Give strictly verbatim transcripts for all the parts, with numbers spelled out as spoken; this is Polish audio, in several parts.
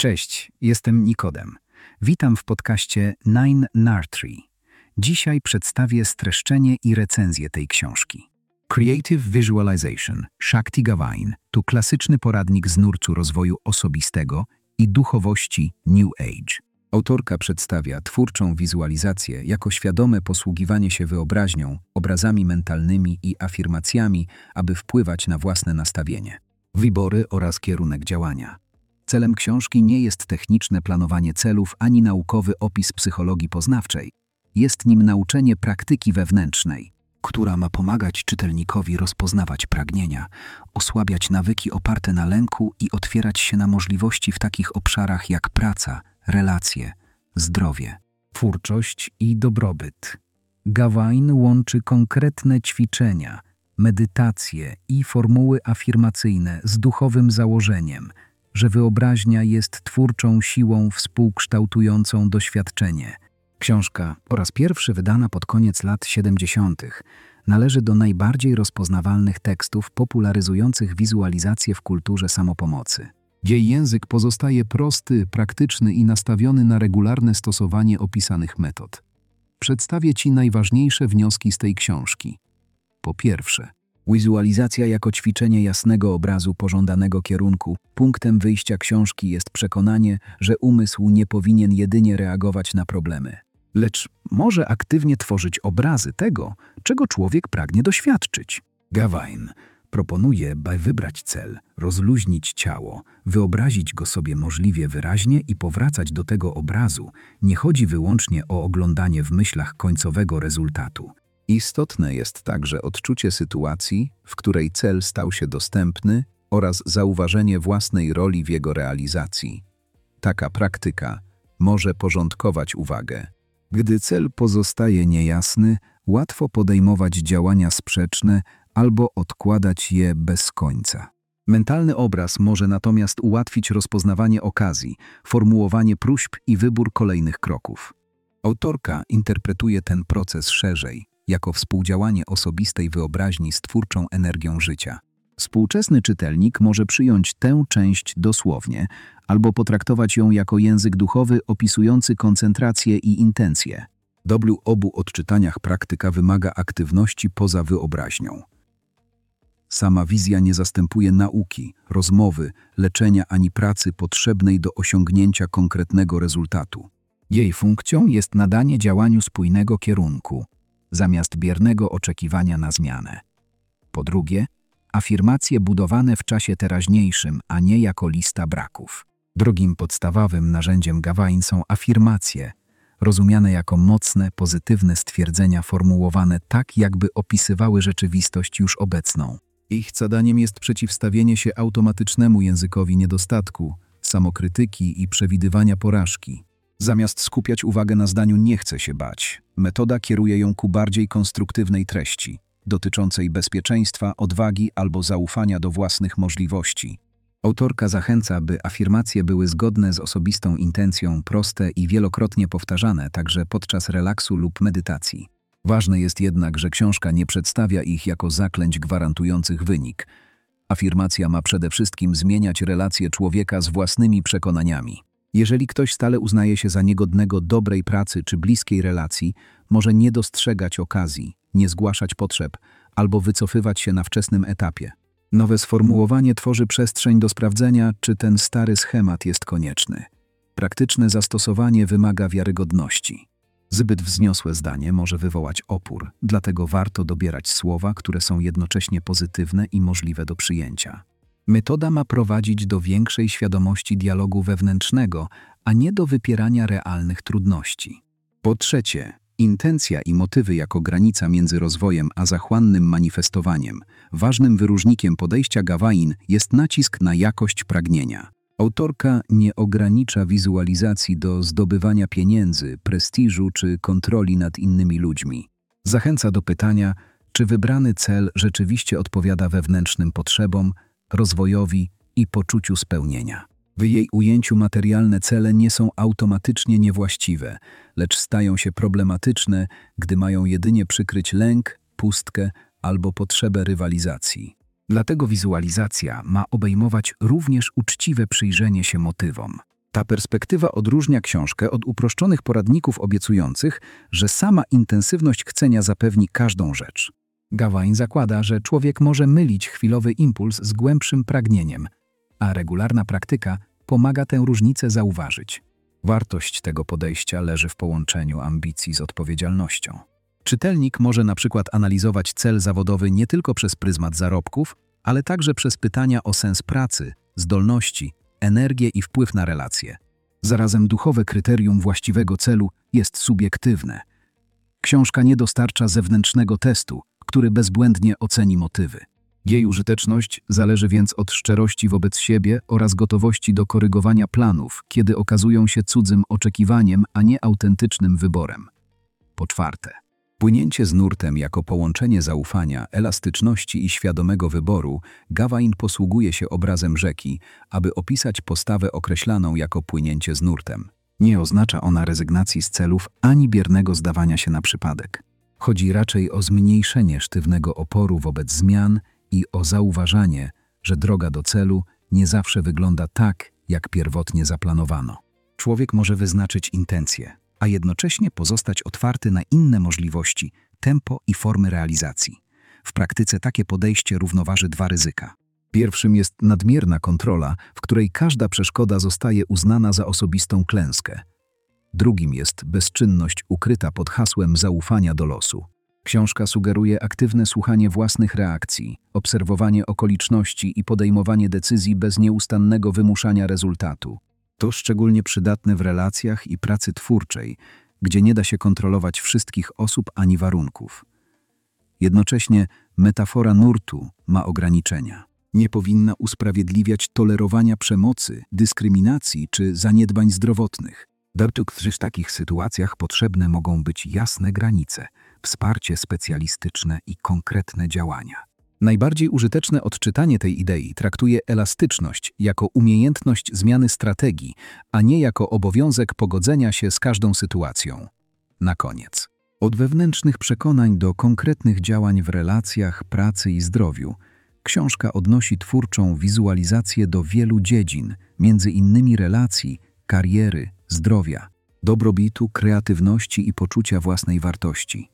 Cześć, jestem Nikodem. Witam w podcaście Nine Nartree. Dzisiaj przedstawię streszczenie i recenzję tej książki. Creative Visualization Shakti Gawain to klasyczny poradnik z nurtu rozwoju osobistego i duchowości New Age. Autorka przedstawia twórczą wizualizację jako świadome posługiwanie się wyobraźnią, obrazami mentalnymi i afirmacjami, aby wpływać na własne nastawienie, wybory oraz kierunek działania. Celem książki nie jest techniczne planowanie celów ani naukowy opis psychologii poznawczej. Jest nim nauczenie praktyki wewnętrznej, która ma pomagać czytelnikowi rozpoznawać pragnienia, osłabiać nawyki oparte na lęku i otwierać się na możliwości w takich obszarach jak praca, relacje, zdrowie, twórczość i dobrobyt. Gawain łączy konkretne ćwiczenia, medytacje i formuły afirmacyjne z duchowym założeniem, że wyobraźnia jest twórczą siłą współkształtującą doświadczenie. Książka, po raz pierwszy wydana pod koniec lat siedemdziesiątych, należy do najbardziej rozpoznawalnych tekstów popularyzujących wizualizację w kulturze samopomocy. Jej język pozostaje prosty, praktyczny i nastawiony na regularne stosowanie opisanych metod. Przedstawię Ci najważniejsze wnioski z tej książki. Po pierwsze, wizualizacja jako ćwiczenie jasnego obrazu pożądanego kierunku. Punktem wyjścia książki jest przekonanie, że umysł nie powinien jedynie reagować na problemy, lecz może aktywnie tworzyć obrazy tego, czego człowiek pragnie doświadczyć. Gawain proponuje, by wybrać cel, rozluźnić ciało, wyobrazić go sobie możliwie wyraźnie i powracać do tego obrazu. Nie chodzi wyłącznie o oglądanie w myślach końcowego rezultatu. Istotne jest także odczucie sytuacji, w której cel stał się dostępny, oraz zauważenie własnej roli w jego realizacji. Taka praktyka może porządkować uwagę. Gdy cel pozostaje niejasny, łatwo podejmować działania sprzeczne albo odkładać je bez końca. Mentalny obraz może natomiast ułatwić rozpoznawanie okazji, formułowanie próśb i wybór kolejnych kroków. Autorka interpretuje ten proces szerzej, jako współdziałanie osobistej wyobraźni z twórczą energią życia. Współczesny czytelnik może przyjąć tę część dosłownie, albo potraktować ją jako język duchowy opisujący koncentrację i intencję. W obu odczytaniach praktyka wymaga aktywności poza wyobraźnią. Sama wizja nie zastępuje nauki, rozmowy, leczenia ani pracy potrzebnej do osiągnięcia konkretnego rezultatu. Jej funkcją jest nadanie działaniu spójnego kierunku, zamiast biernego oczekiwania na zmianę. Po drugie, afirmacje budowane w czasie teraźniejszym, a nie jako lista braków. Drugim podstawowym narzędziem Gawain są afirmacje, rozumiane jako mocne, pozytywne stwierdzenia formułowane tak, jakby opisywały rzeczywistość już obecną. Ich zadaniem jest przeciwstawienie się automatycznemu językowi niedostatku, samokrytyki i przewidywania porażki. Zamiast skupiać uwagę na zdaniu „nie chcę się bać”, metoda kieruje ją ku bardziej konstruktywnej treści, dotyczącej bezpieczeństwa, odwagi albo zaufania do własnych możliwości. Autorka zachęca, by afirmacje były zgodne z osobistą intencją, proste i wielokrotnie powtarzane, także podczas relaksu lub medytacji. Ważne jest jednak, że książka nie przedstawia ich jako zaklęć gwarantujących wynik. Afirmacja ma przede wszystkim zmieniać relacje człowieka z własnymi przekonaniami. Jeżeli ktoś stale uznaje się za niegodnego dobrej pracy czy bliskiej relacji, może nie dostrzegać okazji, nie zgłaszać potrzeb albo wycofywać się na wczesnym etapie. Nowe sformułowanie tworzy przestrzeń do sprawdzenia, czy ten stary schemat jest konieczny. Praktyczne zastosowanie wymaga wiarygodności. Zbyt wzniosłe zdanie może wywołać opór, dlatego warto dobierać słowa, które są jednocześnie pozytywne i możliwe do przyjęcia. Metoda ma prowadzić do większej świadomości dialogu wewnętrznego, a nie do wypierania realnych trudności. Po trzecie, intencja i motywy jako granica między rozwojem a zachłannym manifestowaniem. Ważnym wyróżnikiem podejścia Gawain jest nacisk na jakość pragnienia. Autorka nie ogranicza wizualizacji do zdobywania pieniędzy, prestiżu czy kontroli nad innymi ludźmi. Zachęca do pytania, czy wybrany cel rzeczywiście odpowiada wewnętrznym potrzebom, rozwojowi i poczuciu spełnienia. W jej ujęciu materialne cele nie są automatycznie niewłaściwe, lecz stają się problematyczne, gdy mają jedynie przykryć lęk, pustkę albo potrzebę rywalizacji. Dlatego wizualizacja ma obejmować również uczciwe przyjrzenie się motywom. Ta perspektywa odróżnia książkę od uproszczonych poradników obiecujących, że sama intensywność chcenia zapewni każdą rzecz. Gawain zakłada, że człowiek może mylić chwilowy impuls z głębszym pragnieniem, a regularna praktyka pomaga tę różnicę zauważyć. Wartość tego podejścia leży w połączeniu ambicji z odpowiedzialnością. Czytelnik może na przykład analizować cel zawodowy nie tylko przez pryzmat zarobków, ale także przez pytania o sens pracy, zdolności, energię i wpływ na relacje. Zarazem duchowe kryterium właściwego celu jest subiektywne. Książka nie dostarcza zewnętrznego testu, który bezbłędnie oceni motywy. Jej użyteczność zależy więc od szczerości wobec siebie oraz gotowości do korygowania planów, kiedy okazują się cudzym oczekiwaniem, a nie autentycznym wyborem. Po czwarte, płynięcie z nurtem jako połączenie zaufania, elastyczności i świadomego wyboru, Gawain posługuje się obrazem rzeki, aby opisać postawę określaną jako płynięcie z nurtem. Nie oznacza ona rezygnacji z celów ani biernego zdawania się na przypadek. Chodzi raczej o zmniejszenie sztywnego oporu wobec zmian i o zauważanie, że droga do celu nie zawsze wygląda tak, jak pierwotnie zaplanowano. Człowiek może wyznaczyć intencje, a jednocześnie pozostać otwarty na inne możliwości, tempo i formy realizacji. W praktyce takie podejście równoważy dwa ryzyka. Pierwszym jest nadmierna kontrola, w której każda przeszkoda zostaje uznana za osobistą klęskę. Drugim jest bezczynność ukryta pod hasłem zaufania do losu. Książka sugeruje aktywne słuchanie własnych reakcji, obserwowanie okoliczności i podejmowanie decyzji bez nieustannego wymuszania rezultatu. To szczególnie przydatne w relacjach i pracy twórczej, gdzie nie da się kontrolować wszystkich osób ani warunków. Jednocześnie metafora nurtu ma ograniczenia. Nie powinna usprawiedliwiać tolerowania przemocy, dyskryminacji czy zaniedbań zdrowotnych. W takich sytuacjach potrzebne mogą być jasne granice, wsparcie specjalistyczne i konkretne działania. Najbardziej użyteczne odczytanie tej idei traktuje elastyczność jako umiejętność zmiany strategii, a nie jako obowiązek pogodzenia się z każdą sytuacją. Na koniec. Od wewnętrznych przekonań do konkretnych działań w relacjach, pracy i zdrowiu, książka odnosi twórczą wizualizację do wielu dziedzin, między innymi relacji, kariery, zdrowia, dobrobytu, kreatywności i poczucia własnej wartości.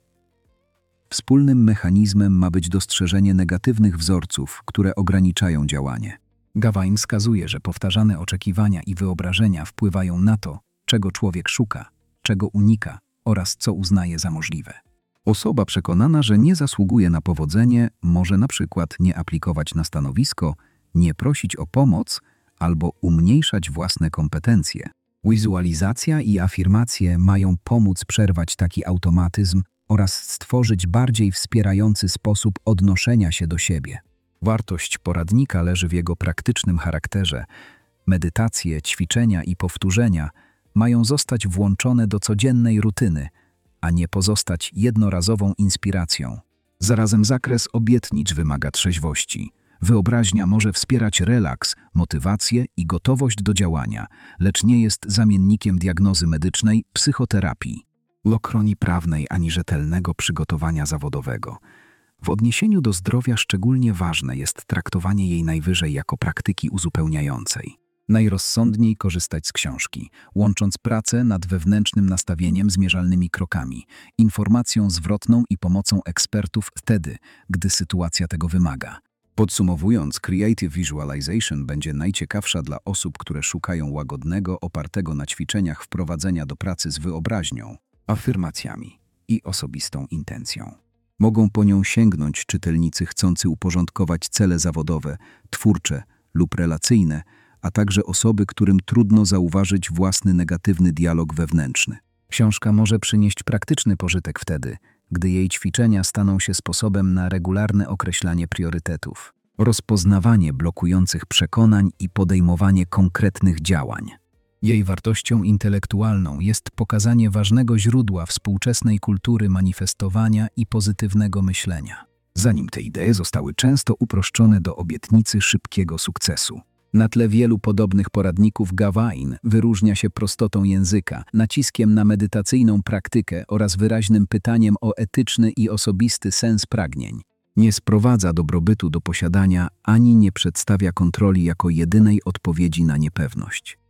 Wspólnym mechanizmem ma być dostrzeżenie negatywnych wzorców, które ograniczają działanie. Gawain wskazuje, że powtarzane oczekiwania i wyobrażenia wpływają na to, czego człowiek szuka, czego unika oraz co uznaje za możliwe. Osoba przekonana, że nie zasługuje na powodzenie, może na przykład nie aplikować na stanowisko, nie prosić o pomoc albo umniejszać własne kompetencje. Wizualizacja i afirmacje mają pomóc przerwać taki automatyzm oraz stworzyć bardziej wspierający sposób odnoszenia się do siebie. Wartość poradnika leży w jego praktycznym charakterze. Medytacje, ćwiczenia i powtórzenia mają zostać włączone do codziennej rutyny, a nie pozostać jednorazową inspiracją. Zarazem zakres obietnic wymaga trzeźwości. Wyobraźnia może wspierać relaks, motywację i gotowość do działania, lecz nie jest zamiennikiem diagnozy medycznej, psychoterapii, lokronii prawnej ani rzetelnego przygotowania zawodowego. W odniesieniu do zdrowia szczególnie ważne jest traktowanie jej najwyżej jako praktyki uzupełniającej. Najrozsądniej korzystać z książki, łącząc pracę nad wewnętrznym nastawieniem z mierzalnymi krokami, informacją zwrotną i pomocą ekspertów wtedy, gdy sytuacja tego wymaga. Podsumowując, Creative Visualization będzie najciekawsza dla osób, które szukają łagodnego, opartego na ćwiczeniach wprowadzenia do pracy z wyobraźnią, afirmacjami i osobistą intencją. Mogą po nią sięgnąć czytelnicy chcący uporządkować cele zawodowe, twórcze lub relacyjne, a także osoby, którym trudno zauważyć własny negatywny dialog wewnętrzny. Książka może przynieść praktyczny pożytek wtedy, gdy jej ćwiczenia staną się sposobem na regularne określanie priorytetów, rozpoznawanie blokujących przekonań i podejmowanie konkretnych działań. Jej wartością intelektualną jest pokazanie ważnego źródła współczesnej kultury manifestowania i pozytywnego myślenia, zanim te idee zostały często uproszczone do obietnicy szybkiego sukcesu. Na tle wielu podobnych poradników Gawain wyróżnia się prostotą języka, naciskiem na medytacyjną praktykę oraz wyraźnym pytaniem o etyczny i osobisty sens pragnień. Nie sprowadza dobrobytu do posiadania ani nie przedstawia kontroli jako jedynej odpowiedzi na niepewność.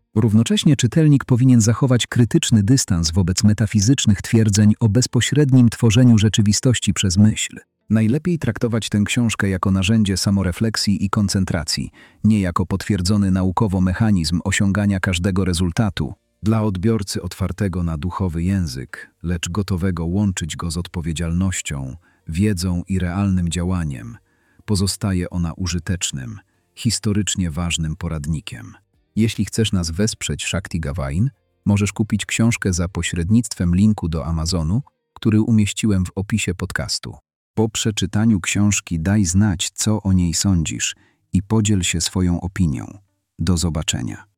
Równocześnie czytelnik powinien zachować krytyczny dystans wobec metafizycznych twierdzeń o bezpośrednim tworzeniu rzeczywistości przez myśl. Najlepiej traktować tę książkę jako narzędzie samorefleksji i koncentracji, nie jako potwierdzony naukowo mechanizm osiągania każdego rezultatu. Dla odbiorcy otwartego na duchowy język, lecz gotowego łączyć go z odpowiedzialnością, wiedzą i realnym działaniem, pozostaje ona użytecznym, historycznie ważnym poradnikiem. Jeśli chcesz nas wesprzeć Shakti Gawain, możesz kupić książkę za pośrednictwem linku do Amazonu, który umieściłem w opisie podcastu. Po przeczytaniu książki daj znać, co o niej sądzisz i podziel się swoją opinią. Do zobaczenia.